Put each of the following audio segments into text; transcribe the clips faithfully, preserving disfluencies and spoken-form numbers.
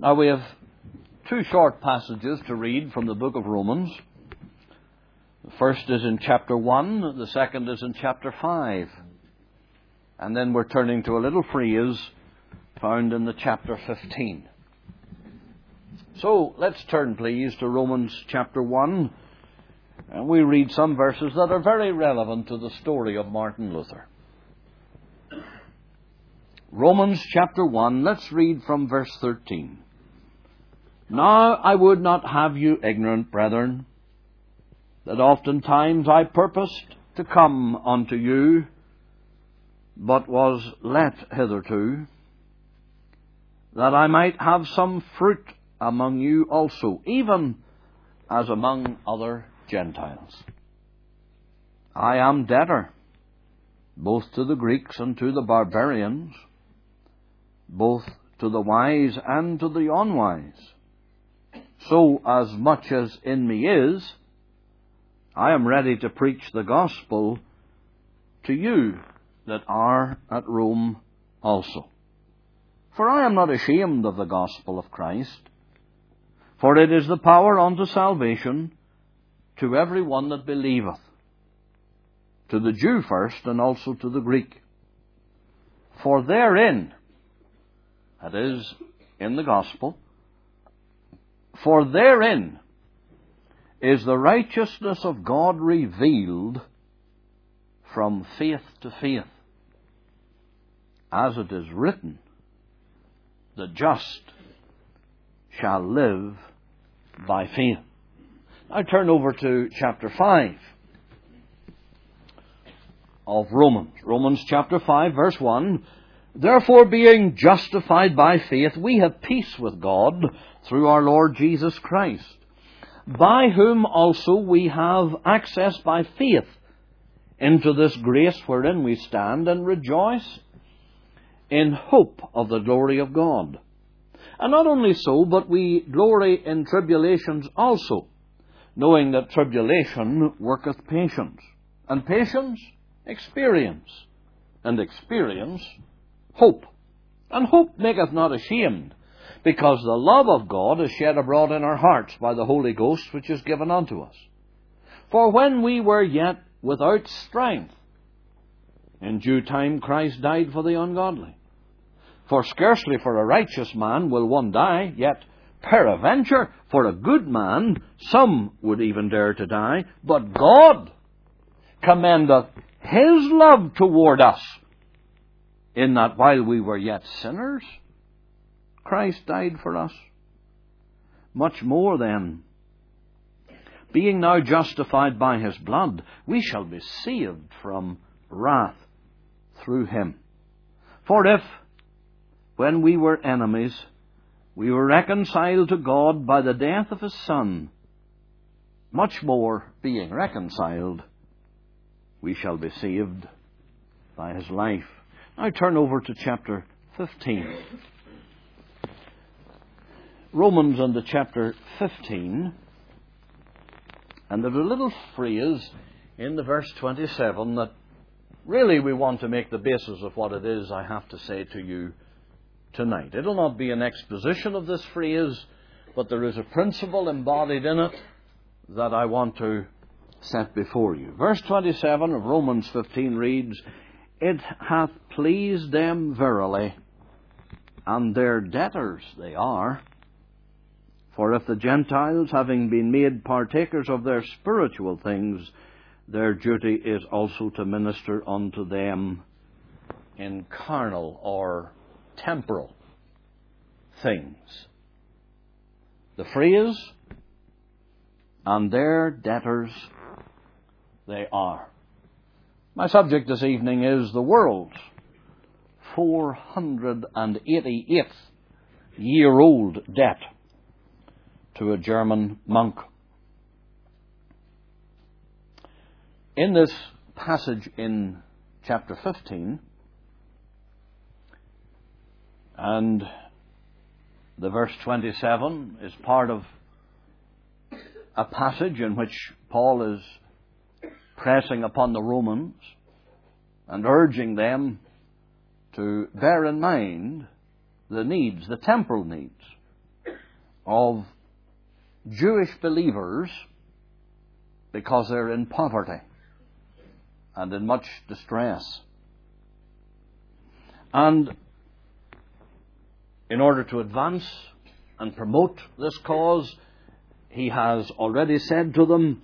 Now we have two short passages to read from the book of Romans. The first is in chapter one, the second is in chapter five. And then we're turning to a little phrase found in the chapter fifteen. So let's turn, please, to Romans chapter one, and we read some verses that are very relevant to the story of Martin Luther. Romans chapter one, let's read from verse thirteen. Now I would not have you ignorant, brethren, that oftentimes I purposed to come unto you, but was let hitherto, that I might have some fruit among you also, even as among other Gentiles. I am debtor, both to the Greeks and to the barbarians, both to the wise and to the unwise. So as much as in me is, I am ready to preach the gospel to you that are at Rome also. For I am not ashamed of the gospel of Christ, for it is the power unto salvation to every one that believeth, to the Jew first, and also to the Greek. For therein, that is, in the gospel, for therein is the righteousness of God revealed from faith to faith. As it is written, the just shall live by faith. Now turn over to chapter five of Romans. Romans chapter five, verse one. Therefore, being justified by faith, we have peace with God through our Lord Jesus Christ, by whom also we have access by faith into this grace wherein we stand and rejoice in hope of the glory of God. And not only so, but we glory in tribulations also, knowing that tribulation worketh patience, and patience experience, and experience hope. And hope maketh not ashamed, because the love of God is shed abroad in our hearts by the Holy Ghost, which is given unto us. For when we were yet without strength, in due time Christ died for the ungodly. For scarcely for a righteous man will one die, yet peradventure for a good man some would even dare to die. But God commendeth His love toward us, in that while we were yet sinners, Christ died for us. Much more then, being now justified by His blood, we shall be saved from wrath through Him. For if, when we were enemies, we were reconciled to God by the death of His Son, much more, being reconciled, we shall be saved by His life. Now turn over to chapter fifteen. Romans under chapter fifteen. And there's a little phrase in the verse twenty-seven that really we want to make the basis of what it is I have to say to you tonight. It'll not be an exposition of this phrase, but there is a principle embodied in it that I want to set before you. Verse twenty-seven of Romans fifteen reads, It hath pleased them verily, and their debtors they are. For if the Gentiles, having been made partakers of their spiritual things, their duty is also to minister unto them in carnal or temporal things. The phrase, and their debtors they are. My subject this evening is the world's four hundred eighty-eighth year old debt to a German monk. In this passage in chapter fifteen, and the verse twenty-seven is part of a passage in which Paul is pressing upon the Romans and urging them to bear in mind the needs, the temporal needs of Jewish believers because they're in poverty and in much distress. And in order to advance and promote this cause, he has already said to them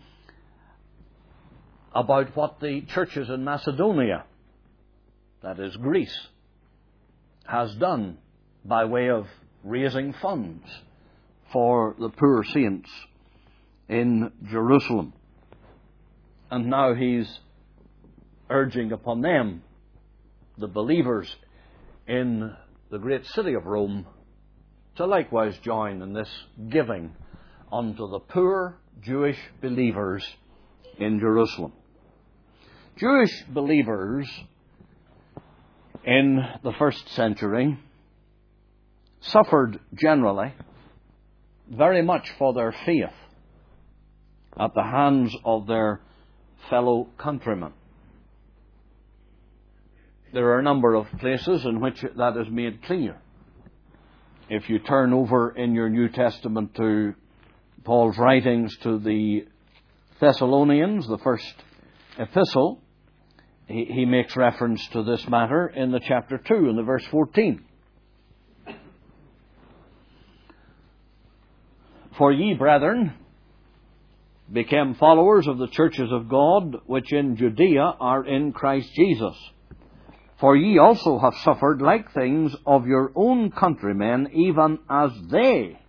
about what the churches in Macedonia, that is Greece, has done by way of raising funds for the poor saints in Jerusalem. And now he's urging upon them, the believers in the great city of Rome, to likewise join in this giving unto the poor Jewish believers in Jerusalem. Jewish believers in the first century suffered generally very much for their faith at the hands of their fellow countrymen. There are a number of places in which that is made clear. If you turn over in your New Testament to Paul's writings to the Thessalonians, the first epistle, he, he makes reference to this matter in the chapter two, in the verse fourteen. For ye, brethren, became followers of the churches of God, which in Judea are in Christ Jesus. For ye also have suffered like things of your own countrymen, even as they,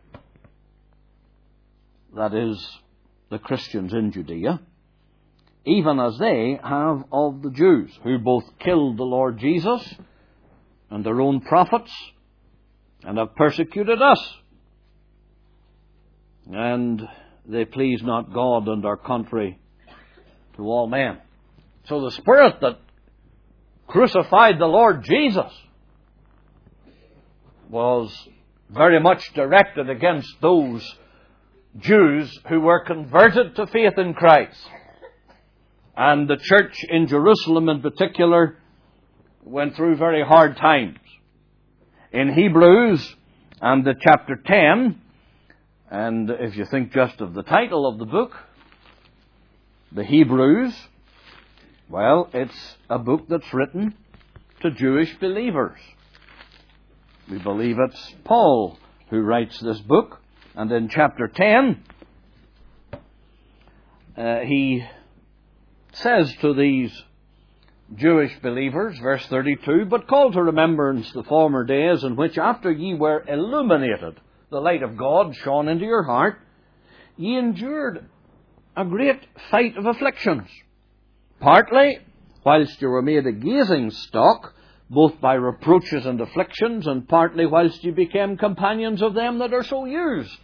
that is, the Christians in Judea, even as they have of the Jews, who both killed the Lord Jesus and their own prophets, and have persecuted us. And they please not God and are contrary to all men. So the spirit that crucified the Lord Jesus was very much directed against those Jews who were converted to faith in Christ. And the church in Jerusalem in particular went through very hard times. In Hebrews and the chapter ten, and if you think just of the title of the book, the Hebrews, well, it's a book that's written to Jewish believers. We believe it's Paul who writes this book. And in chapter ten, uh, he says to these Jewish believers, verse thirty-two, But call to remembrance the former days in which after ye were illuminated, the light of God shone into your heart, ye endured a great fight of afflictions, partly whilst you were made a gazing stock, both by reproaches and afflictions, and partly whilst you became companions of them that are so used.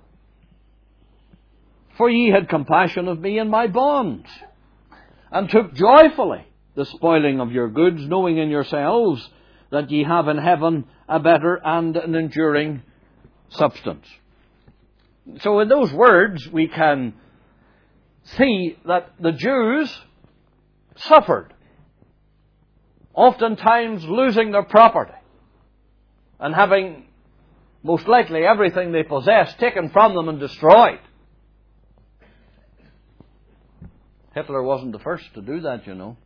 For ye had compassion of me in my bonds, and took joyfully the spoiling of your goods, knowing in yourselves that ye have in heaven a better and an enduring substance. So in those words we can see that the Jews suffered, oftentimes losing their property and having most likely everything they possessed taken from them and destroyed. Hitler wasn't the first to do that, you know.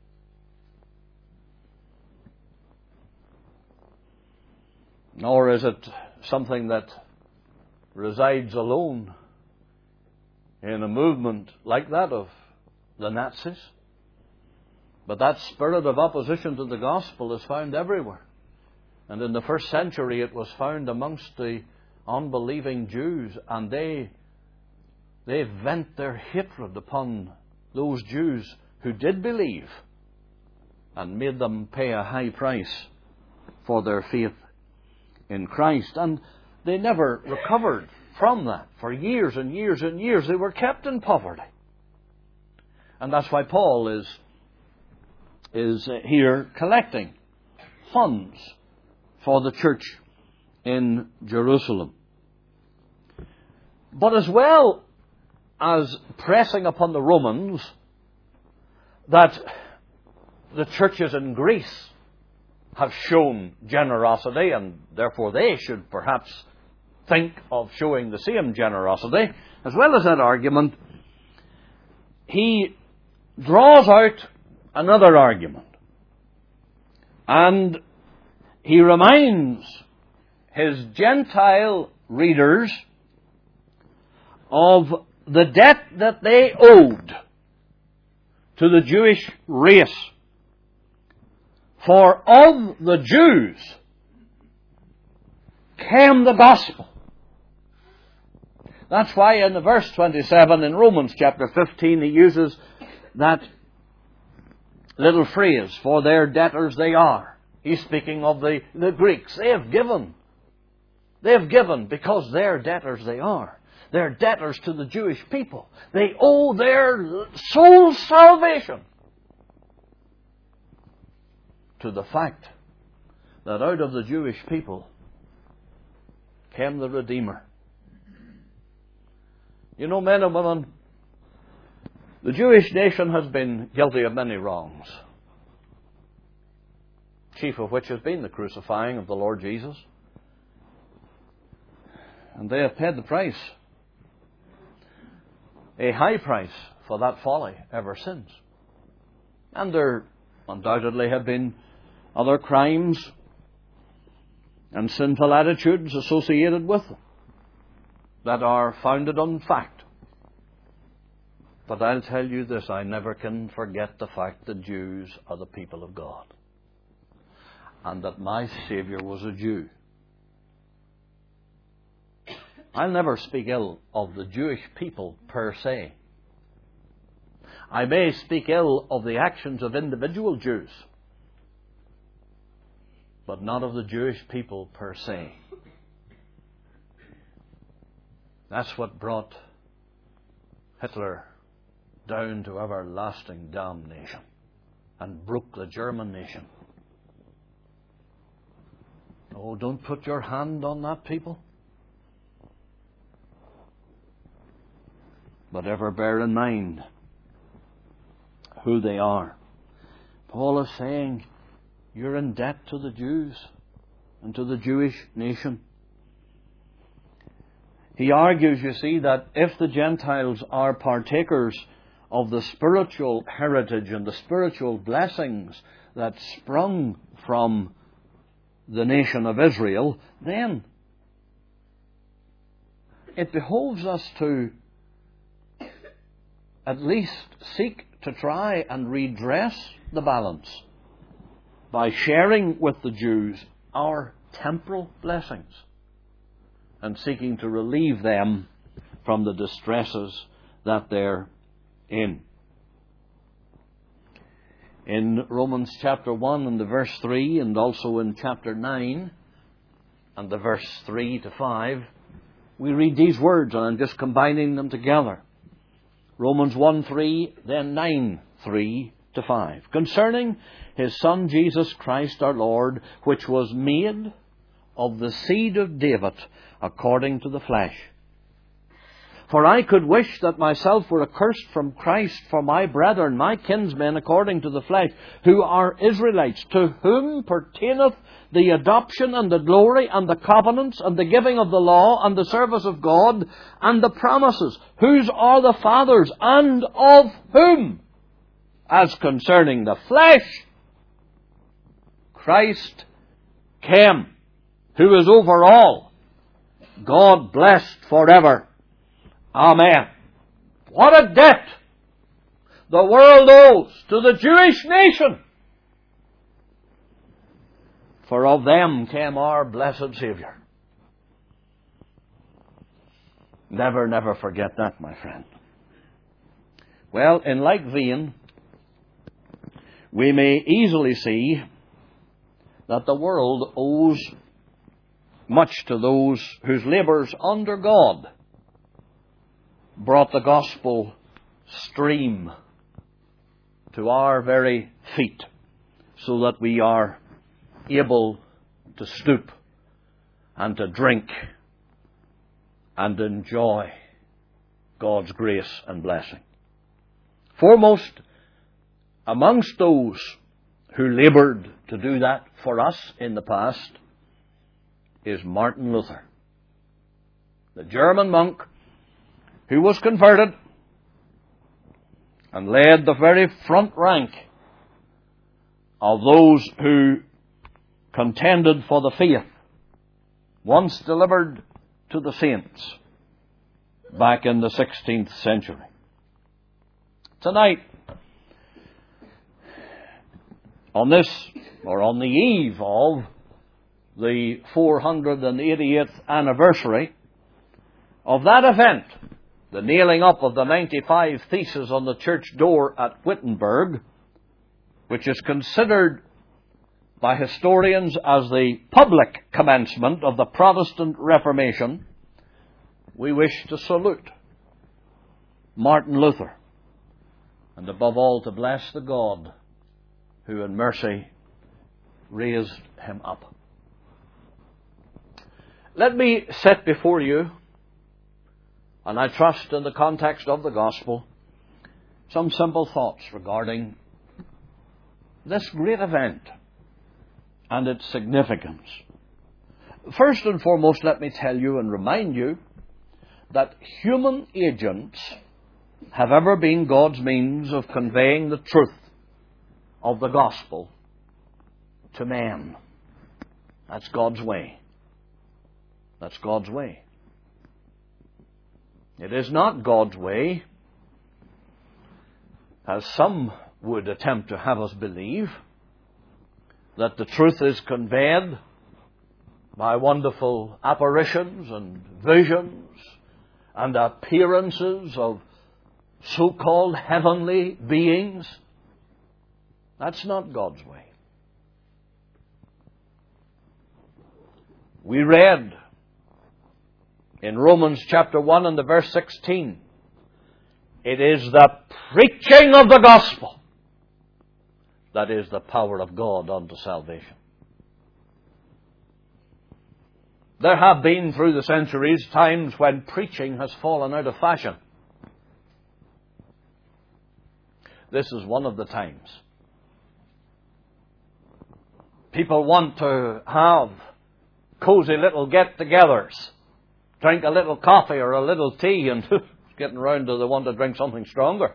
Nor is it something that resides alone in a movement like that of the Nazis. But that spirit of opposition to the gospel is found everywhere. And in the first century it was found amongst the unbelieving Jews, and they they vent their hatred upon those Jews who did believe and made them pay a high price for their faith in Christ. And they never recovered from that. For years and years and years they were kept in poverty. And that's why Paul is is here collecting funds for the church in Jerusalem. But as well as pressing upon the Romans that the churches in Greece have shown generosity, and therefore they should perhaps think of showing the same generosity, as well as that argument, he draws out another argument. And he reminds his Gentile readers of the debt that they owed to the Jewish race. For of the Jews came the gospel. That's why in the verse twenty-seven in Romans chapter fifteen he uses that little phrase, for their debtors they are. He's speaking of the, the Greeks. They have given. They have given because their debtors they are. They're debtors to the Jewish people. They owe their soul salvation to the fact that out of the Jewish people came the Redeemer. You know, men and women, the Jewish nation has been guilty of many wrongs, chief of which has been the crucifying of the Lord Jesus. And they have paid the price, a high price for that folly ever since. And there undoubtedly have been other crimes and sinful attitudes associated with them that are founded on fact. But I'll tell you this, I never can forget the fact that Jews are the people of God, and that my Saviour was a Jew. I'll never speak ill of the Jewish people per se. I may speak ill of the actions of individual Jews, but not of the Jewish people per se. That's what brought Hitler down to everlasting damnation and broke the German nation. Oh, don't put your hand on that, people. But ever bear in mind who they are. Paul is saying, you're in debt to the Jews and to the Jewish nation. He argues, you see, that if the Gentiles are partakers of the spiritual heritage and the spiritual blessings that sprung from the nation of Israel, then it behoves us to at least seek to try and redress the balance by sharing with the Jews our temporal blessings and seeking to relieve them from the distresses that they're in. In Romans chapter one and the verse three, and also in chapter nine and the verse three to five, we read these words, and I'm just combining them together. Romans one three, then nine three to five. Concerning his Son Jesus Christ our Lord, which was made of the seed of David according to the flesh. For I could wish that myself were accursed from Christ for my brethren, my kinsmen according to the flesh, who are Israelites, to whom pertaineth the adoption and the glory and the covenants and the giving of the law and the service of God and the promises, whose are the fathers, and of whom, as concerning the flesh, Christ came, who is over all, God blessed forever. Amen. What a debt the world owes to the Jewish nation. For of them came our blessed Saviour. Never, never forget that, my friend. Well, in like vein, we may easily see that the world owes much to those whose labours under God brought the gospel stream to our very feet, so that we are able to stoop and to drink and enjoy God's grace and blessing. Foremost amongst those who laboured to do that for us in the past is Martin Luther. the German monk who was converted and led the very front rank of those who contended for the faith once delivered to the saints back in the sixteenth century. Tonight, on this, or on the eve of the four hundred eighty-eighth anniversary of that event, the nailing up of the ninety-five theses on the church door at Wittenberg, which is considered by historians as the public commencement of the Protestant Reformation, we wish to salute Martin Luther, and above all to bless the God who in mercy raised him up. Let me set before you, and I trust in the context of the gospel, some simple thoughts regarding this great event and its significance. First and foremost, let me tell you and remind you that human agents have ever been God's means of conveying the truth of the gospel to man. That's God's way. That's God's way. It is not God's way, as some would attempt to have us believe, that the truth is conveyed by wonderful apparitions and visions and appearances of so-called heavenly beings. That's not God's way. We read in Romans chapter one and the verse sixteen, it is the preaching of the gospel that is the power of God unto salvation. There have been through the centuries times when preaching has fallen out of fashion. This is one of the times. People want to have cozy little get-togethers, drink a little coffee or a little tea, and getting round to they want to drink something stronger.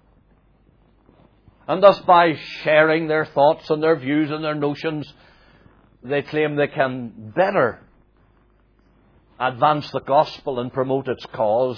And thus by sharing their thoughts and their views and their notions, they claim they can better advance the gospel and promote its cause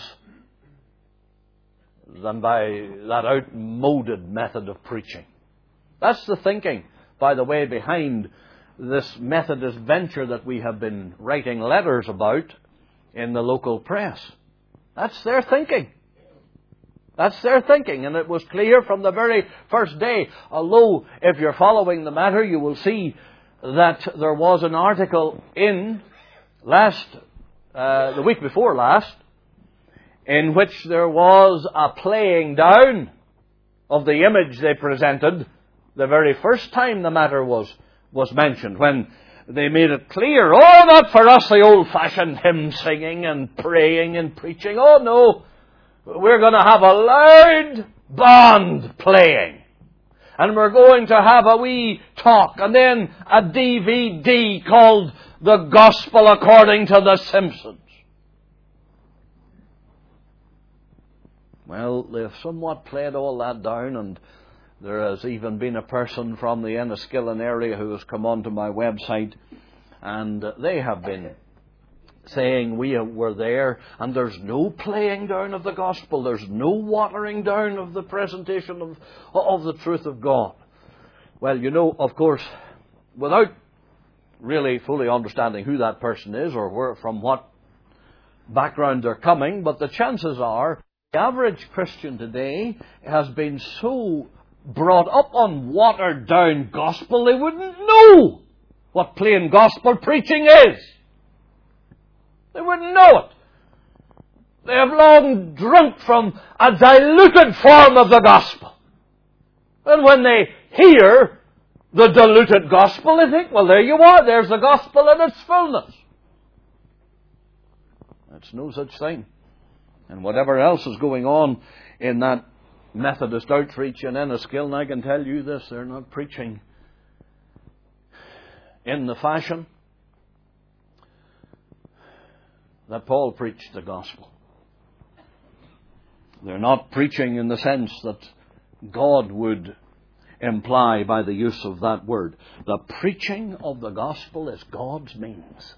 than by that outmoded method of preaching. That's the thinking, by the way, behind this Methodist venture that we have been writing letters about in the local press. That's their thinking. That's their thinking, and it was clear from the very first day. Although, if you're following the matter, you will see that there was an article in last, uh, the week before last, in which there was a playing down of the image they presented the very first time the matter was, was mentioned, when they made it clear, oh, not for us the old-fashioned hymn singing and praying and preaching. Oh, no. We're going to have a loud band playing. And we're going to have a wee talk. And then a D V D called The Gospel According to the Simpsons. Well, they've somewhat played all that down, and there has even been a person from the Enniskillen area who has come onto my website, and they have been saying we were there, and there's no playing down of the gospel, there's no watering down of the presentation of, of the truth of God. Well, you know, of course, without really fully understanding who that person is or where, from what background they're coming, but the chances are the average Christian today has been so brought up on watered down gospel they wouldn't know what plain gospel preaching is. They wouldn't know it. They have long drunk from a diluted form of the gospel. And when they hear the diluted gospel, they think, well, there you are. There's the gospel in its fullness. That's no such thing. And whatever else is going on in that Methodist outreach in Enniskillen, I can tell you this, they're not preaching in the fashion that Paul preached the gospel. They're not preaching in the sense that God would imply by the use of that word. The preaching of the gospel is God's means.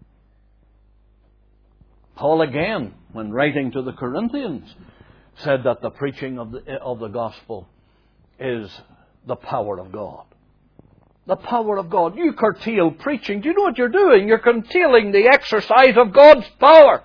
Paul again, when writing to the Corinthians, said that the preaching of the, of the gospel is the power of God. The power of God. You curtail preaching. Do you know what you're doing? You're curtailing the exercise of God's power.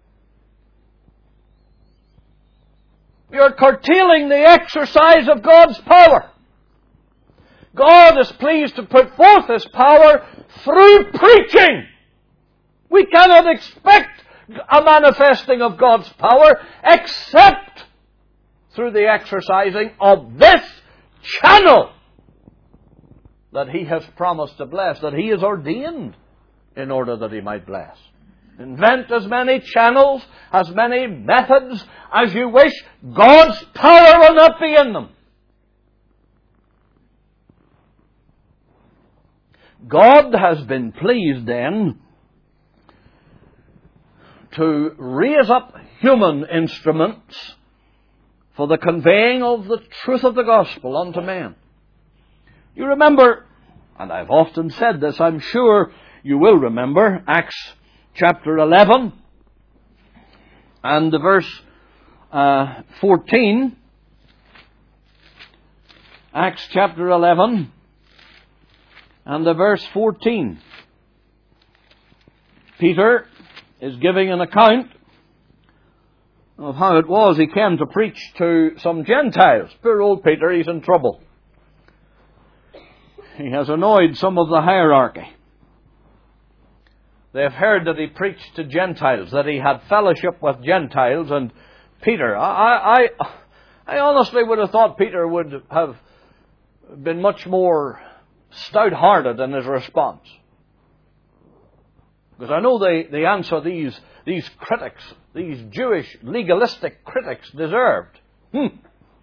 You're curtailing the exercise of God's power. God is pleased to put forth His power through preaching. We cannot expect a manifesting of God's power except through the exercising of this channel that He has promised to bless, that He has ordained in order that He might bless. Invent as many channels, as many methods as you wish. God's power will not be in them. God has been pleased then to raise up human instruments for the conveying of the truth of the gospel unto men. You remember, and I've often said this, I'm sure you will remember, Acts chapter eleven and the verse uh, fourteen. Acts chapter eleven and the verse fourteen. Peter is giving an account of how it was he came to preach to some Gentiles. Poor old Peter, he's in trouble. He has annoyed some of the hierarchy. They have heard that he preached to Gentiles, that he had fellowship with Gentiles, and Peter, I, I, I honestly would have thought Peter would have been much more stout-hearted in his response. Because I know the, the answer these, these critics, these Jewish legalistic critics deserved. Hmm.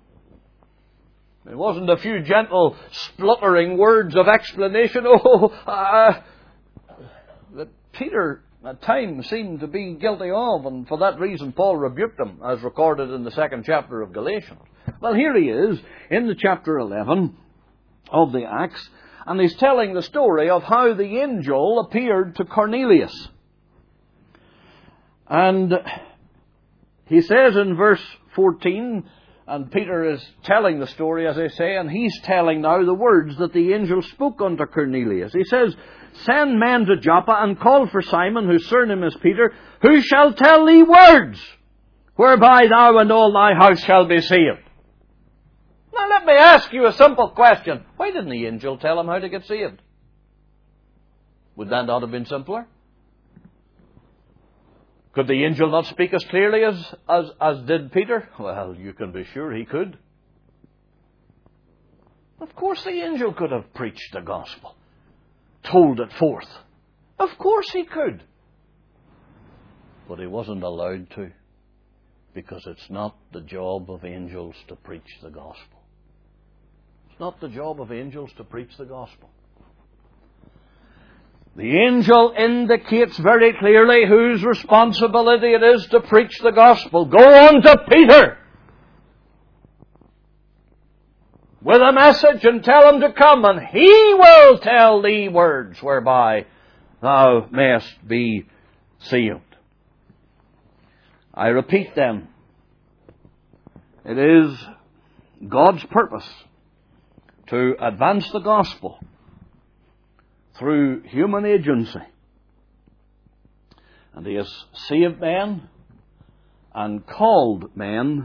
It wasn't a few gentle, spluttering words of explanation. Oh, uh, that Peter at times seemed to be guilty of, and for that reason Paul rebuked him, as recorded in the second chapter of Galatians. Well, here he is in the chapter eleven of the Acts, and he's telling the story of how the angel appeared to Cornelius. And he says in verse fourteen, and Peter is telling the story, as I say, and he's telling now the words that the angel spoke unto Cornelius. He says, "Send men to Joppa and call for Simon, whose surname is Peter, who shall tell thee words, whereby thou and all thy house shall be saved." Now let me ask you a simple question. Why didn't the angel tell him how to get saved? Would that not have been simpler? Could the angel not speak as clearly as, as, as did Peter? Well, you can be sure he could. Of course the angel could have preached the gospel, told it forth. Of course he could. But he wasn't allowed to, because it's not the job of angels to preach the gospel. It's not the job of angels to preach the gospel. The angel indicates very clearly whose responsibility it is to preach the gospel. Go on to Peter with a message and tell him to come, and he will tell thee words whereby thou mayest be saved. I repeat then, it is God's purpose to advance the gospel through human agency. And He has saved men and called men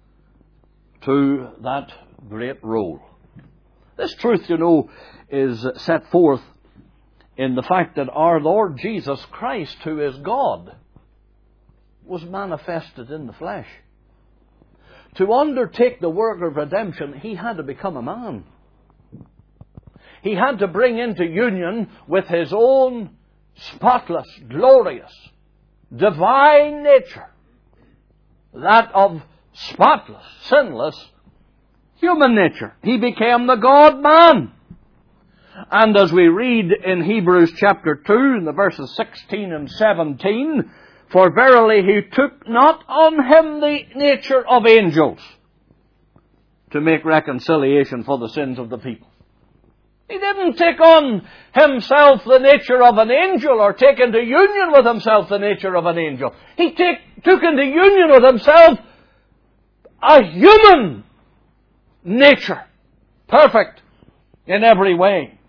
to that great role. This truth, you know, is set forth in the fact that our Lord Jesus Christ, who is God, was manifested in the flesh. To undertake the work of redemption, He had to become a man. He had to bring into union with His own spotless, glorious, divine nature, that of spotless, sinless human nature. He became the God-man. And as we read in Hebrews chapter two, in the verses sixteen and seventeen, For verily he took not on him the nature of angels to make reconciliation for the sins of the people. He didn't take on himself the nature of an angel or take into union with himself the nature of an angel. He take, took into union with himself a human nature, perfect in every way.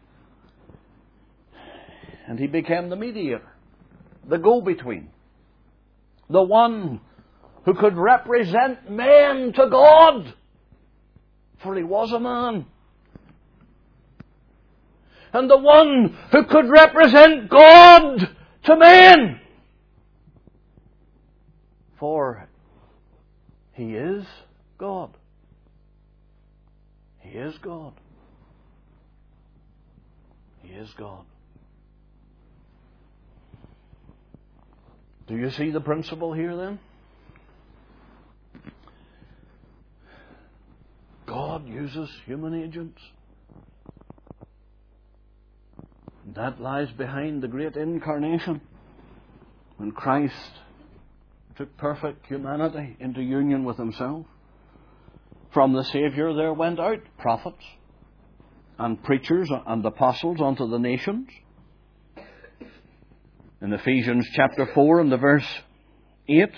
And he became the mediator, the go-between, the one who could represent man to God, for he was a man. And the one who could represent God to man, for he is God. He is God. He is God. Do you see the principle here then? God uses human agents. That lies behind the great incarnation, when Christ took perfect humanity into union with himself. From the Saviour there went out prophets and preachers and apostles unto the nations. In Ephesians chapter four and the verse eight,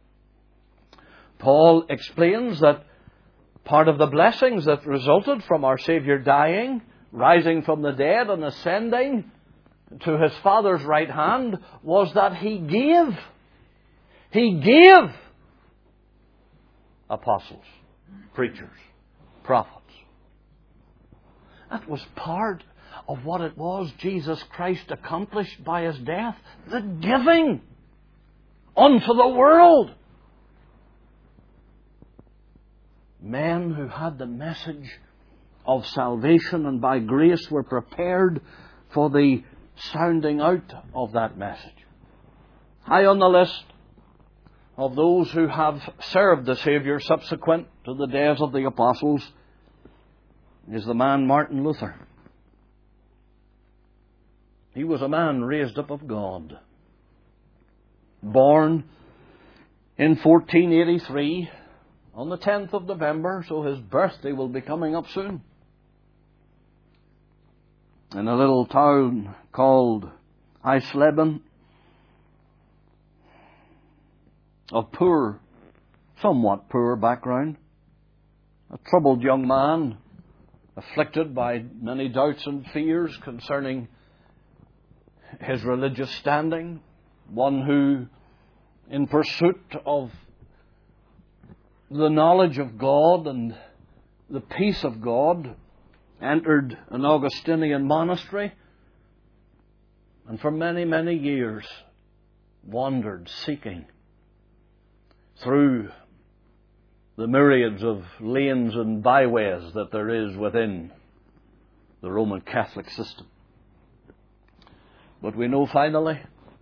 Paul explains that part of the blessings that resulted from our Saviour dying, rising from the dead and ascending to his Father's right hand was that he gave. He gave apostles, preachers, prophets. That was part of what it was Jesus Christ accomplished by his death. The giving unto the world. Men who had the message of salvation and by grace were prepared for the sounding out of that message. High on the list of those who have served the Saviour subsequent to the days of the apostles is the man Martin Luther. He was a man raised up of God, born in fourteen eighty-three on the tenth of November, so his birthday will be coming up soon, in a little town called Eisleben, of poor, somewhat poor background. A troubled young man, afflicted by many doubts and fears concerning his religious standing. One who, in pursuit of the knowledge of God and the peace of God, entered an Augustinian monastery, and for many, many years wandered seeking through the myriads of lanes and byways that there is within the Roman Catholic system. But we know finally,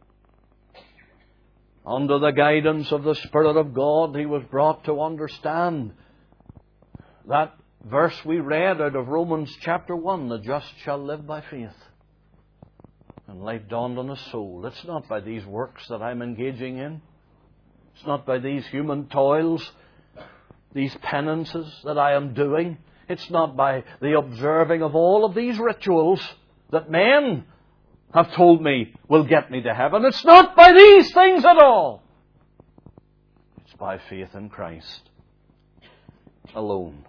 under the guidance of the Spirit of God, he was brought to understand that verse we read out of Romans chapter one, the just shall live by faith. And life dawned on his soul. It's not by these works that I'm engaging in. It's not by these human toils, these penances that I am doing. It's not by the observing of all of these rituals that men have told me will get me to heaven. It's not by these things at all. It's by faith in Christ alone.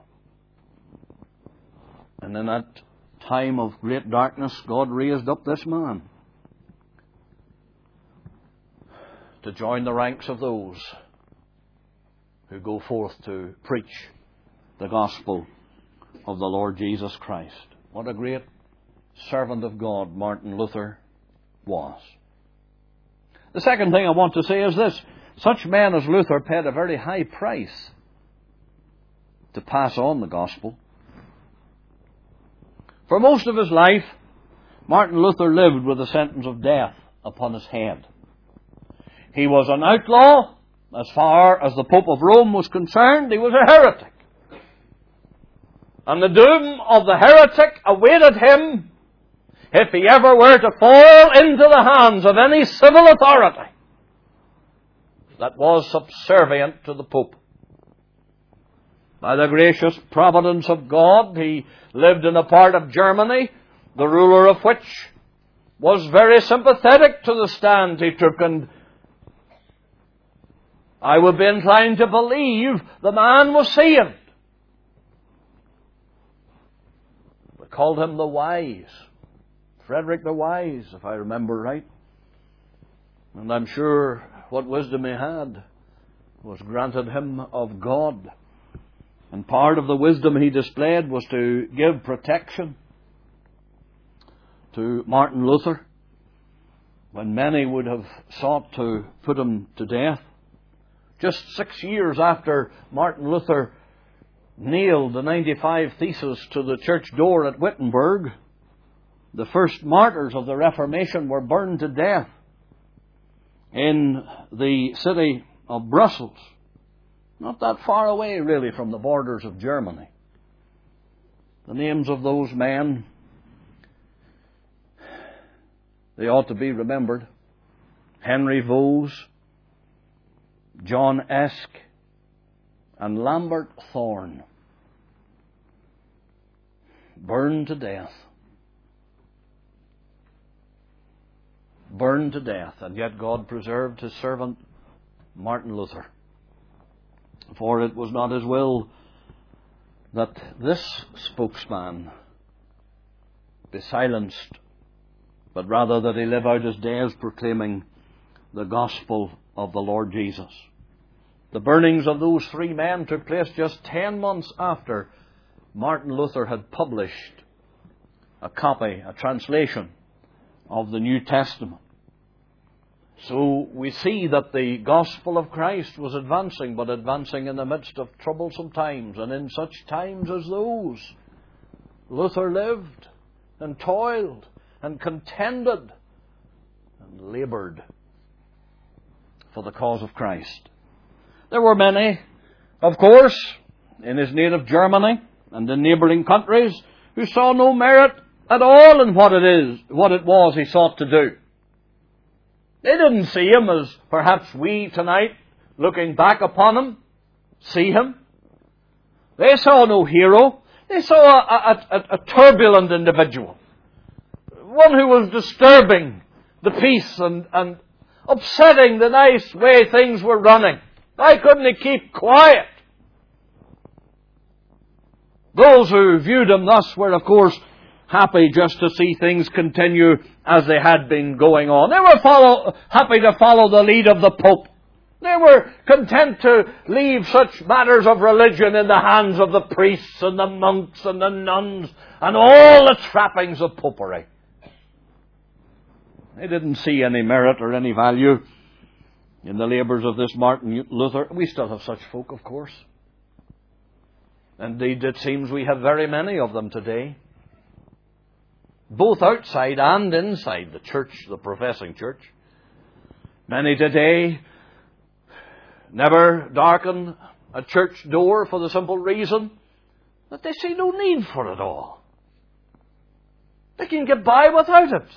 And in that time of great darkness, God raised up this man to join the ranks of those who go forth to preach the gospel of the Lord Jesus Christ. What a great servant of God Martin Luther was. The second thing I want to say is this. Such men as Luther paid a very high price to pass on the gospel. For most of his life, Martin Luther lived with the sentence of death upon his head. He was an outlaw. As far as the Pope of Rome was concerned, he was a heretic. And the doom of the heretic awaited him if he ever were to fall into the hands of any civil authority. that was subservient to the Pope. By the gracious providence of God, he lived in a part of Germany, the ruler of which was very sympathetic to the stand he took, and I would be inclined to believe the man was saved. They called him the Wise, Frederick the Wise, if I remember right. And I'm sure what wisdom he had was granted him of God. And part of the wisdom he displayed was to give protection to Martin Luther when many would have sought to put him to death. Just six years after Martin Luther nailed the ninety-five Theses to the church door at Wittenberg, the first martyrs of the Reformation were burned to death in the city of Brussels. Not that far away, really, from the borders of Germany. The names of those men, they ought to be remembered. Henry Vose, John Esk, and Lambert Thorne. Burned to death. Burned to death. And yet God preserved his servant Martin Luther. For it was not his will that this spokesman be silenced, but rather that he live out his days proclaiming the gospel of the Lord Jesus. The burnings of those three men took place just ten months after Martin Luther had published a copy, a translation of the New Testament. So we see that the gospel of Christ was advancing, but advancing in the midst of troublesome times. And in such times as those, Luther lived and toiled and contended and laboured for the cause of Christ. There were many, of course, in his native Germany and in neighbouring countries who saw no merit at all in what it is, what it was he sought to do. They didn't see him as perhaps we tonight, looking back upon him, see him. They saw no hero. They saw a, a, a, a turbulent individual. One who was disturbing the peace and, and upsetting the nice way things were running. Why couldn't he keep quiet? Those who viewed him thus were, of course, happy just to see things continue as they had been going on. They were follow, happy to follow the lead of the Pope. They were content to leave such matters of religion in the hands of the priests and the monks and the nuns and all the trappings of popery. They didn't see any merit or any value in the labours of this Martin Luther. We still have such folk, of course. Indeed, it seems we have very many of them today, both outside and inside the church, the professing church. Many today never darken a church door for the simple reason that they see no need for it all. They can get by without it.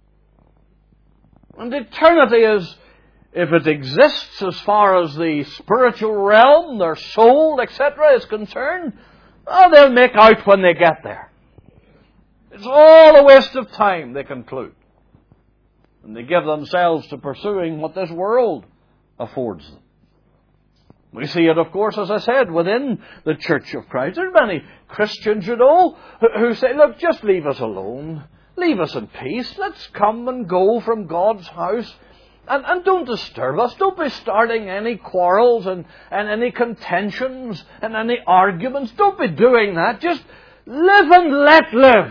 And eternity is, if it exists as far as the spiritual realm, their soul, et cetera is concerned, well, they'll make out when they get there. It's all a waste of time, they conclude. And they give themselves to pursuing what this world affords them. We see it, of course, as I said, within the Church of Christ. There are many Christians, you know, who say, look, just leave us alone. Leave us in peace. Let's come and go from God's house. And, and don't disturb us. Don't be starting any quarrels and, and any contentions and any arguments. Don't be doing that. Just live and let live.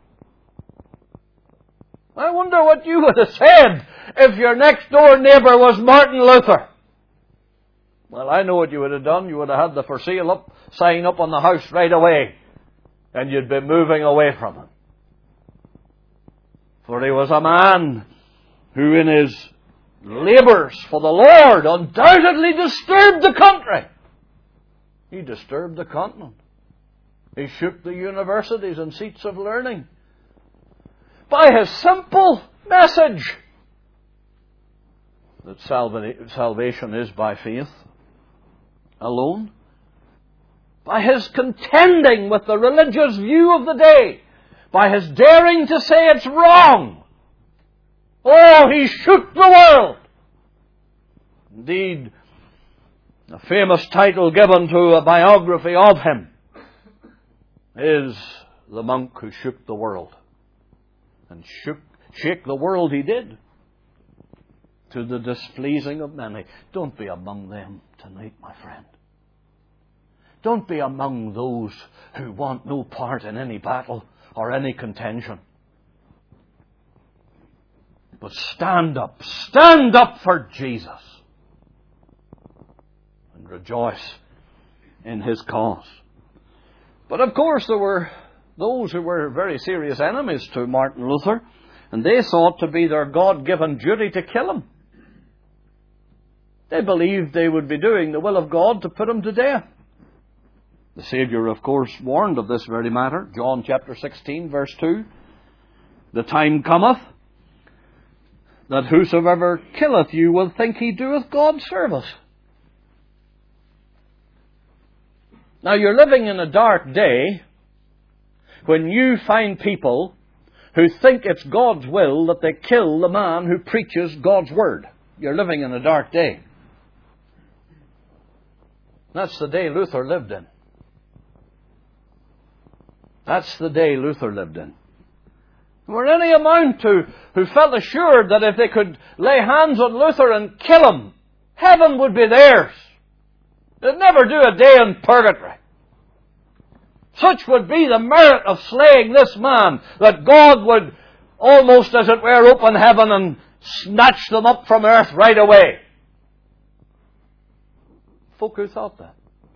I wonder what you would have said if your next door neighbour was Martin Luther. Well, I know what you would have done. You would have had the for sale up, sign up on the house right away. And you'd be moving away from him. For he was a man who in his labours for the Lord undoubtedly disturbed the country. He disturbed the continent. He shook the universities and seats of learning by his simple message. that salva- salvation is by faith alone. By his contending with the religious view of the day. By his daring to say it's wrong. Oh, he shook the world. Indeed, a famous title given to a biography of him is The Monk Who Shook the World. And shook, shake the world he did, to the displeasing of many. Don't be among them tonight, my friend. Don't be among those who want no part in any battle or any contention. But stand up. Stand up for Jesus. And rejoice in his cause. But of course there were those who were very serious enemies to Martin Luther. And they thought to be their God-given duty to kill him. They believed they would be doing the will of God to put him to death. The Saviour, of course, warned of this very matter. John chapter sixteen, verse two. The time cometh that whosoever killeth you will think he doeth God service. Now you're living in a dark day when you find people who think it's God's will that they kill the man who preaches God's word. You're living in a dark day. That's the day Luther lived in. That's the day Luther lived in. There were any amount who, who felt assured that if they could lay hands on Luther and kill him, heaven would be theirs. They'd never do a day in purgatory. Such would be the merit of slaying this man, that God would almost, as it were, open heaven and snatch them up from earth right away. Folk who thought that.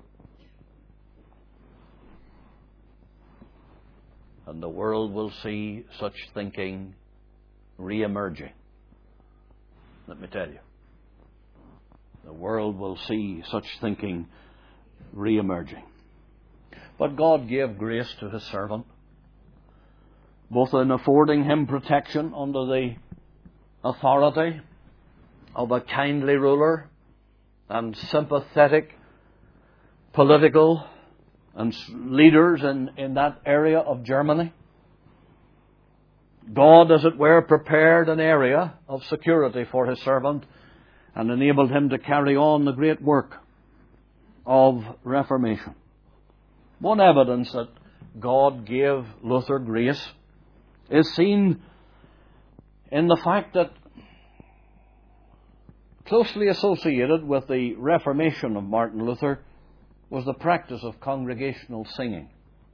And the world will see such thinking re-emerging. Let me tell you. The world will see such thinking re-emerging. But God gave grace to his servant, both in affording him protection under the authority of a kindly ruler and sympathetic political and leaders in, in that area of Germany. God, as it were, prepared an area of security for his servant and enabled him to carry on the great work of Reformation. One evidence that God gave Luther grace is seen in the fact that closely associated with the Reformation of Martin Luther was the practice of congregational singing.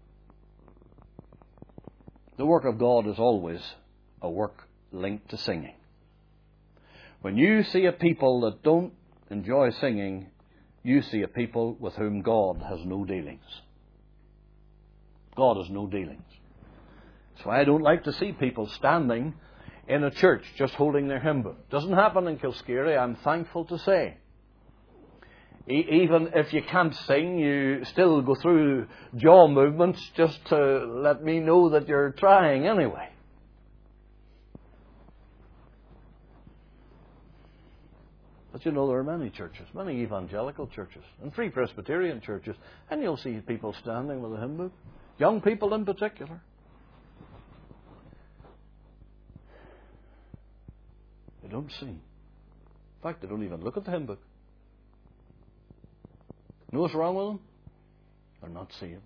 The work of God is always a work linked to singing. When you see a people that don't enjoy singing, you see a people with whom God has no dealings. God has no dealings. That's why I don't like to see people standing in a church just holding their hymn book. Doesn't happen in Kilscary, I'm thankful to say. E- even if you can't sing, you still go through jaw movements just to let me know that you're trying anyway. But you know, there are many churches, many evangelical churches, and Free Presbyterian churches, and you'll see people standing with a hymn book. Young people in particular. They don't sing. In fact, they don't even look at the hymn book. You know what's wrong with them? They're not saved.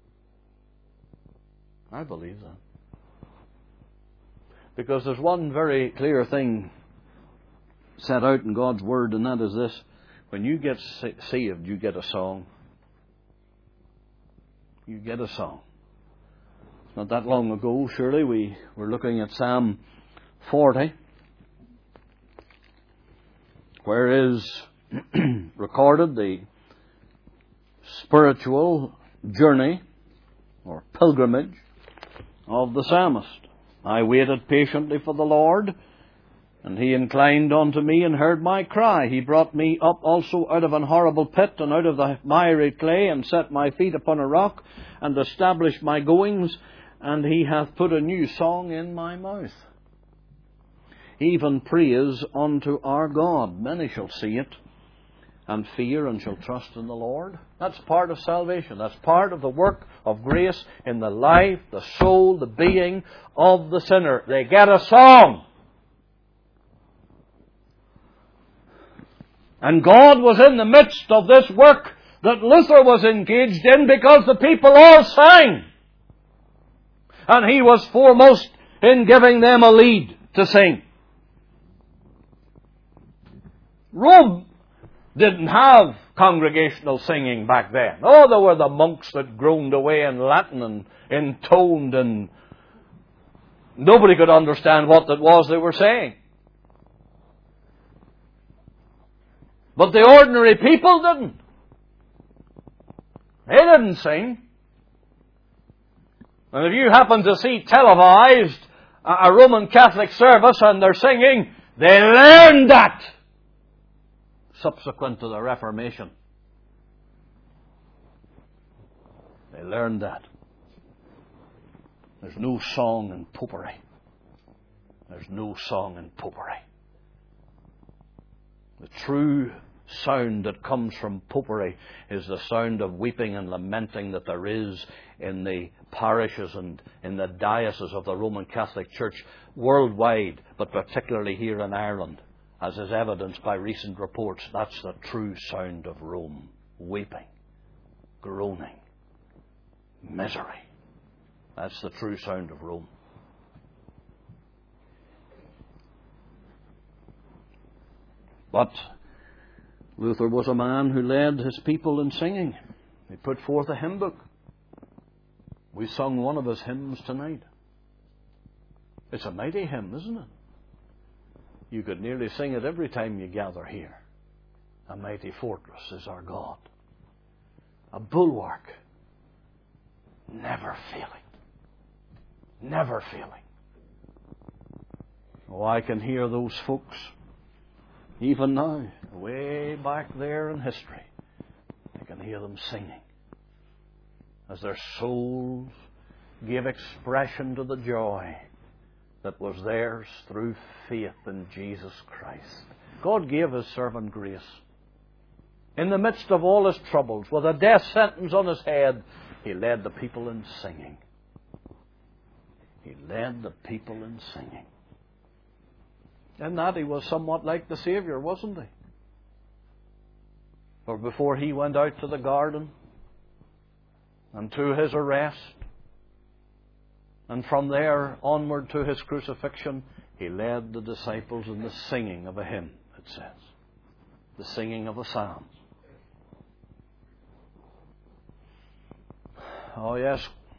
I believe that. Because there's one very clear thing set out in God's Word, and that is this. When you get saved, you get a song. You get a song. It's not that long ago, surely, we were looking at Psalm forty, where is recorded the spiritual journey or pilgrimage of the psalmist. I waited patiently for the Lord, and he inclined unto me and heard my cry. He brought me up also out of an horrible pit and out of the miry clay, and set my feet upon a rock, and established my goings, and he hath put a new song in my mouth. even praise unto our God. Many shall see it and fear and shall trust in the Lord. That's part of salvation. That's part of the work of grace in the life, the soul, the being of the sinner. They get a song. And God was in the midst of this work that Luther was engaged in because the people all sang. And he was foremost in giving them a lead to sing. Rome didn't have congregational singing back then. Oh, there were the monks that groaned away in Latin and intoned, and nobody could understand what it was they were saying. But the ordinary people didn't. They didn't sing. And if you happen to see televised a Roman Catholic service and they're singing, they learned that subsequent to the Reformation. They learned that. There's no song in popery. There's no song in popery. The true sound that comes from popery is the sound of weeping and lamenting that there is in the parishes and in the dioceses of the Roman Catholic Church worldwide, but particularly here in Ireland, as is evidenced by recent reports. That's the true sound of Rome. Weeping, groaning, misery. That's the true sound of Rome. But Luther was a man who led his people in singing. He put forth a hymn book. We sung one of his hymns tonight. It's a mighty hymn, isn't it? You could nearly sing it every time you gather here. A mighty fortress is our God, a bulwark, never failing, never failing. Oh, I can hear those folks even now, way back there in history. I can hear them singing as their souls gave expression to the joy that was theirs through faith in Jesus Christ. God gave His servant grace. In the midst of all his troubles, with a death sentence on his head, He led the people in singing. He led the people in singing. In that He was somewhat like the Saviour, wasn't He? For before He went out to the garden and to His arrest, and from there onward to His crucifixion, He led the disciples in the singing of a hymn, it says. The singing of a psalm. Oh yes,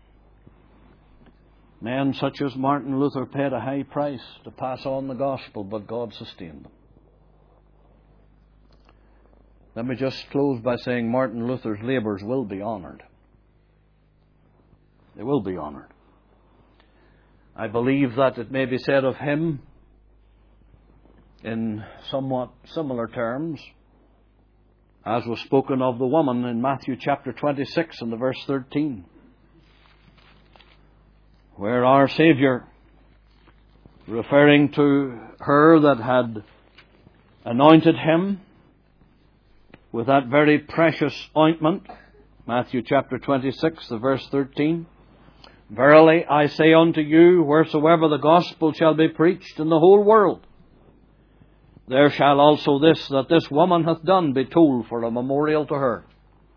men such as Martin Luther paid a high price to pass on the gospel, but God sustained them. Let me just close by saying Martin Luther's labours will be honoured. They will be honoured. I believe that it may be said of him in somewhat similar terms as was spoken of the woman in Matthew chapter twenty-six and the verse thirteen, where our Saviour, referring to her that had anointed Him with that very precious ointment, Matthew chapter twenty-six, the verse thirteen, "Verily I say unto you, wheresoever the gospel shall be preached in the whole world, there shall also this that this woman hath done be told for a memorial to her."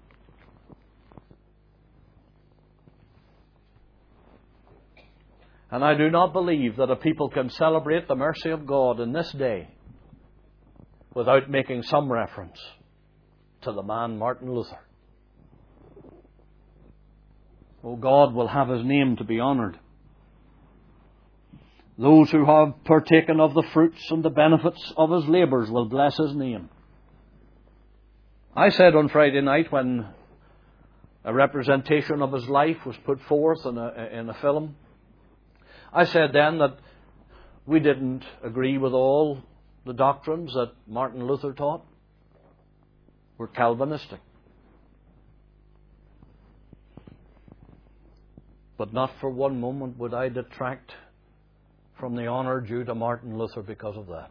And I do not believe that a people can celebrate the mercy of God in this day without making some reference to the man Martin Luther. Oh, God will have His name to be honoured. Those who have partaken of the fruits and the benefits of His labours will bless His name. I said on Friday night, when a representation of his life was put forth in a, in a film, I said then that we didn't agree with all the doctrines that Martin Luther taught. We're Calvinistic. But not for one moment would I detract from the honour due to Martin Luther because of that.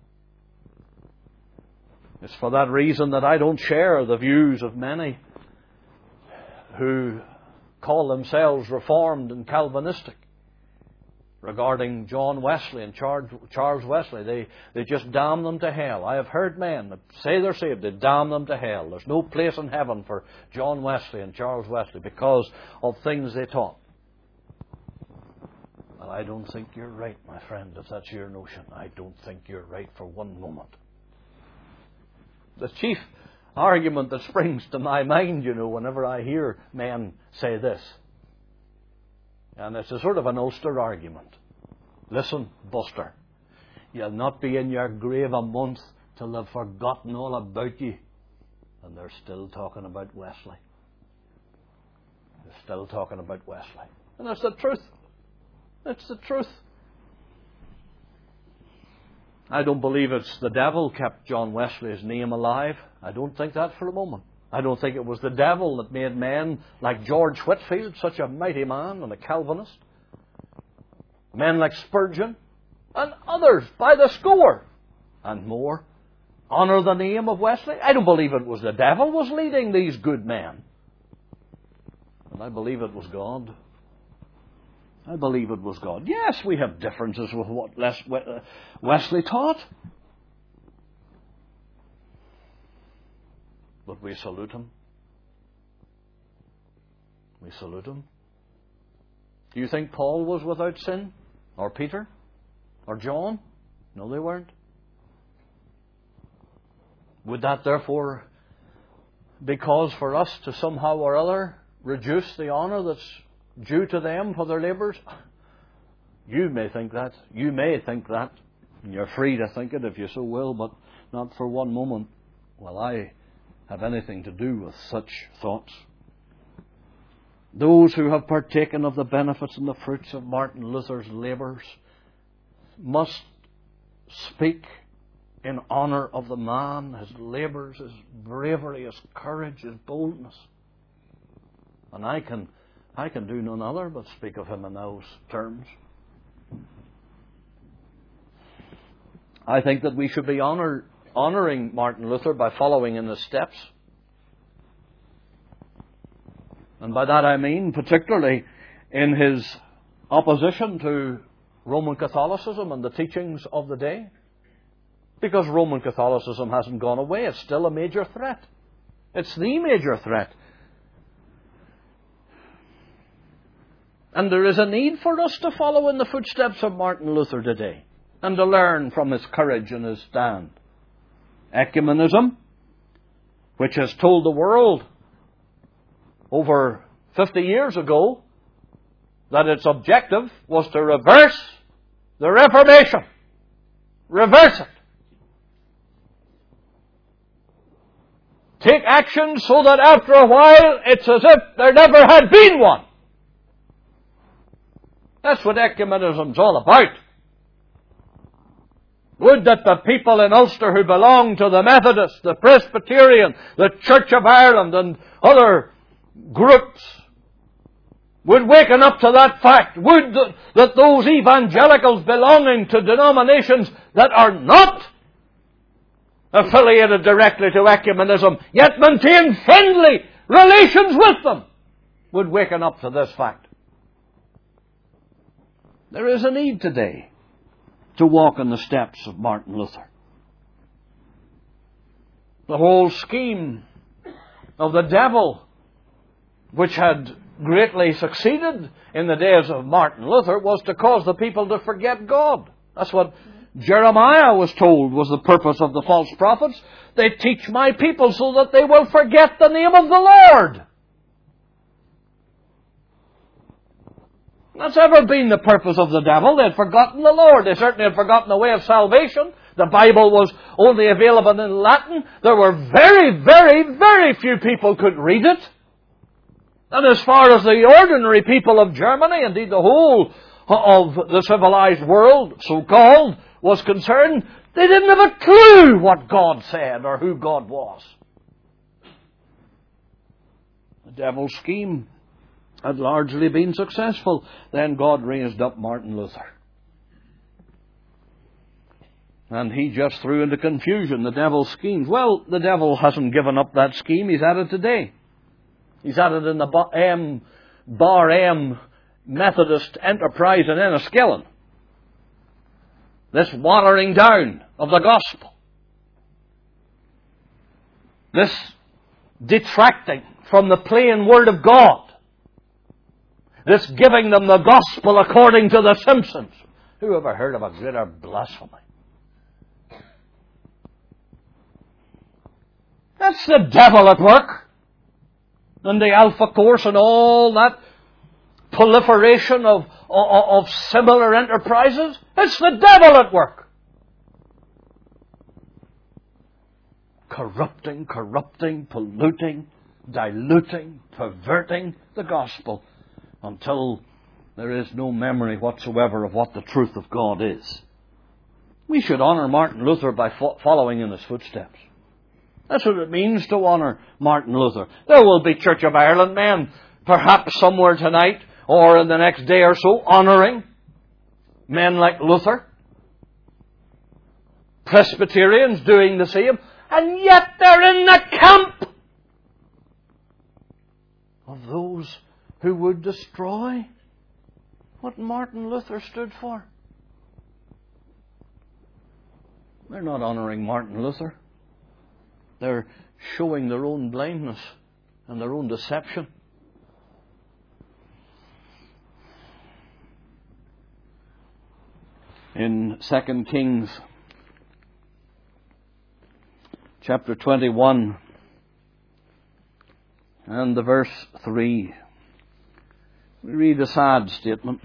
It's for that reason that I don't share the views of many who call themselves Reformed and Calvinistic regarding John Wesley and Charles Wesley. They, they just damn them to hell. I have heard men that say they're saved, they damn them to hell. There's no place in heaven for John Wesley and Charles Wesley because of things they taught. Well, I don't think you're right, my friend, if that's your notion. I don't think you're right for one moment. The chief argument that springs to my mind, you know, whenever I hear men say this, and it's a sort of an Ulster argument. Listen, Buster, you'll not be in your grave a month till they've forgotten all about you. And they're still talking about Wesley. They're still talking about Wesley. And that's the truth. That's the truth. I don't believe it's the devil kept John Wesley's name alive. I don't think that for a moment. I don't think it was the devil that made men like George Whitefield such a mighty man and a Calvinist. Men like Spurgeon and others by the score and more honour the name of Wesley. I don't believe it was the devil was leading these good men. And I believe it was God. I believe it was God. Yes, we have differences with what Wesley taught. But we salute him. We salute him. Do you think Paul was without sin? Or Peter? Or John? No, they weren't. Would that therefore be cause for us to somehow or other reduce the honour that's due to them for their labours? You may think that. You may think that. And you're free to think it if you so will, but not for one moment will I have anything to do with such thoughts. Those who have partaken of the benefits and the fruits of Martin Luther's labours must speak in honour of the man, his labours, his bravery, his courage, his boldness. And I can I can do none other but speak of him in those terms. I think that we should be honoured honouring Martin Luther by following in his steps. And by that I mean particularly in his opposition to Roman Catholicism and the teachings of the day. Because Roman Catholicism hasn't gone away. It's still a major threat. It's the major threat. And there is a need for us to follow in the footsteps of Martin Luther today and to learn from his courage and his stand. Ecumenism, which has told the world over fifty years ago that its objective was to reverse the Reformation. Reverse it. Take action so that after a while it's as if there never had been one. That's what ecumenism's all about. Would that the people in Ulster who belong to the Methodist, the Presbyterian, the Church of Ireland and other groups would waken up to that fact. Would that, that those evangelicals belonging to denominations that are not affiliated directly to ecumenism, yet maintain friendly relations with them, would waken up to this fact. There is a need today to walk in the steps of Martin Luther. The whole scheme of the devil, which had greatly succeeded in the days of Martin Luther, was to cause the people to forget God. That's what Jeremiah was told was the purpose of the false prophets. They teach my people so that they will forget the name of the Lord. That's ever been the purpose of the devil. They had forgotten the Lord. They certainly had forgotten the way of salvation. The Bible was only available in Latin. There were very, very, very few people could read it. And as far as the ordinary people of Germany, indeed the whole of the civilized world, so-called, was concerned, they didn't have a clue what God said or who God was. The devil's scheme had largely been successful. Then God raised up Martin Luther. And he just threw into confusion the devil's schemes. Well, the devil hasn't given up that scheme. He's at it today. He's at it in the M, Bar M Methodist Enterprise in Enniskillen. This watering down of the gospel. This detracting from the plain word of God. This giving them the gospel according to the Simpsons. Who ever heard of a greater blasphemy? That's the devil at work. And the Alpha Course and all that proliferation of, of, of similar enterprises. It's the devil at work. Corrupting, corrupting, polluting, diluting, perverting the gospel until there is no memory whatsoever of what the truth of God is. We should honor Martin Luther by fo- following in his footsteps. That's what it means to honor Martin Luther. There will be Church of Ireland men, perhaps somewhere tonight or in the next day or so, honoring men like Luther. Presbyterians doing the same. And yet they're in the camp of those who would destroy what Martin Luther stood for. They're not honoring Martin Luther. They're showing their own blindness and their own deception. In Second Kings chapter twenty-one and the verse three, we read a sad statement.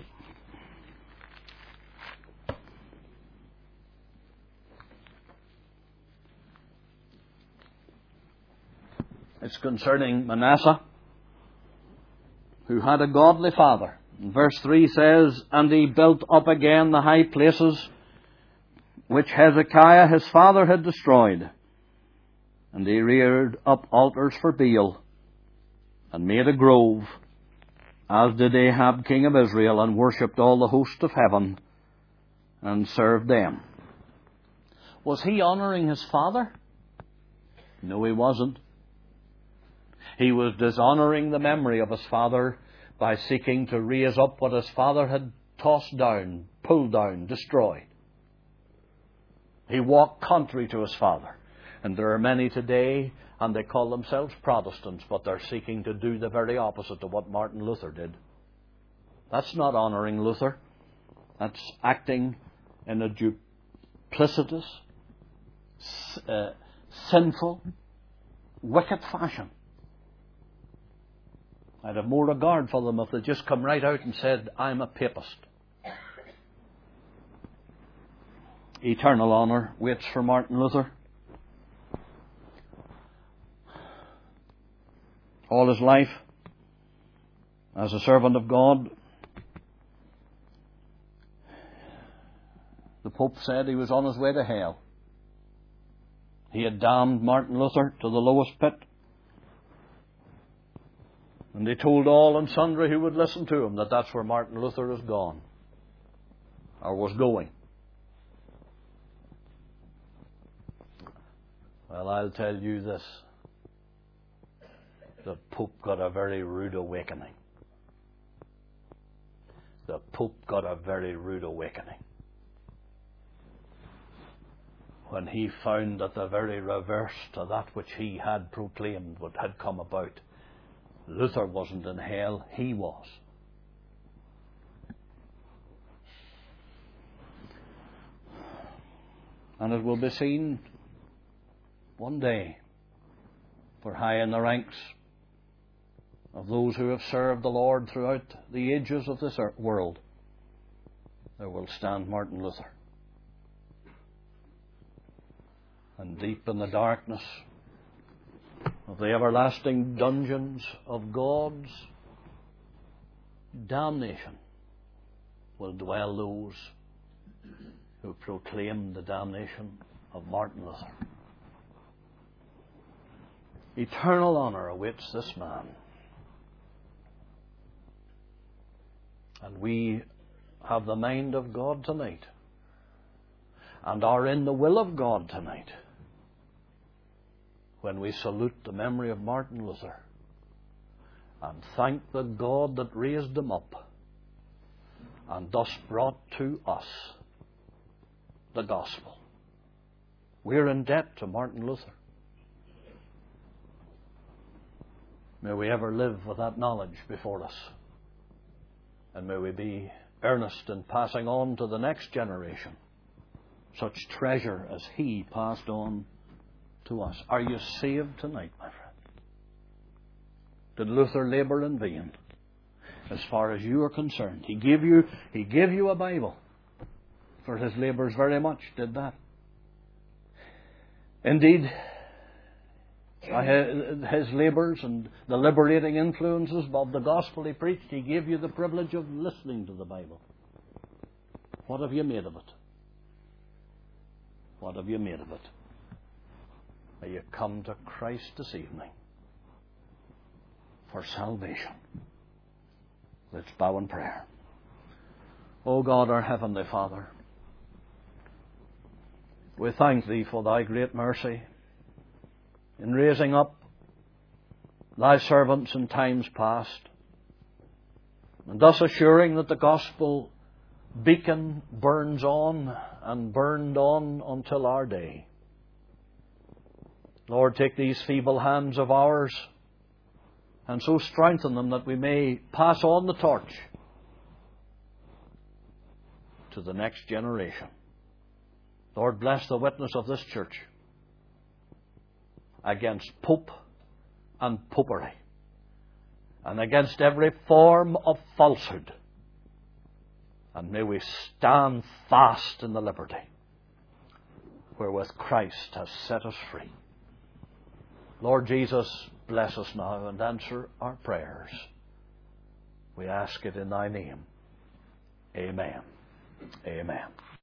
It's concerning Manasseh, who had a godly father. And verse three says, "And he built up again the high places which Hezekiah his father had destroyed. And he reared up altars for Baal, and made a grove, as did Ahab king of Israel, and worshipped all the host of heaven, and served them." Was he honouring his father? No, he wasn't. He was dishonouring the memory of his father by seeking to raise up what his father had tossed down, pulled down, destroyed. He walked contrary to his father. And there are many today, and they call themselves Protestants, but they're seeking to do the very opposite of what Martin Luther did. That's not honouring Luther. That's acting in a duplicitous, uh, sinful, wicked fashion. I'd have more regard for them if they just come right out and said, "I'm a papist." Eternal honour waits for Martin Luther. All his life, as a servant of God, the Pope said he was on his way to hell. He had damned Martin Luther to the lowest pit. And he told all and sundry who would listen to him that that's where Martin Luther is gone, or was going. Well, I'll tell you this. The Pope got a very rude awakening. The Pope got a very rude awakening when he found that the very reverse to that which he had proclaimed what had come about. Luther wasn't in hell, he was. And it will be seen one day, for high in the ranks of those who have served the Lord throughout the ages of this world, there will stand Martin Luther. And deep in the darkness of the everlasting dungeons of God's damnation will dwell those who proclaim the damnation of Martin Luther. Eternal honour awaits this man. And we have the mind of God tonight. and are in the will of God tonight when we salute the memory of Martin Luther and thank the God that raised him up and thus brought to us the gospel. We're in debt to Martin Luther. May we ever live with that knowledge before us, and may we be earnest in passing on to the next generation such treasure as he passed on to us. Are you saved tonight, my friend? Did Luther labor in vain? As far as you are concerned, he gave you, he gave you a Bible, for his labors very much did that. Indeed, his labors and the liberating influences of the gospel he preached, he gave you the privilege of listening to the Bible. What have you made of it? What have you made of it? May you come to Christ this evening for salvation. Let's bow in prayer. O God, our Heavenly Father, we thank Thee for Thy great mercy in raising up Thy servants in times past, and thus assuring that the gospel beacon burns on and burned on until our day. Lord, take these feeble hands of ours and so strengthen them that we may pass on the torch to the next generation. Lord, bless the witness of this church against pope and popery and against every form of falsehood. And may we stand fast in the liberty wherewith Christ has set us free. Lord Jesus, bless us now and answer our prayers. We ask it in Thy name. Amen. Amen.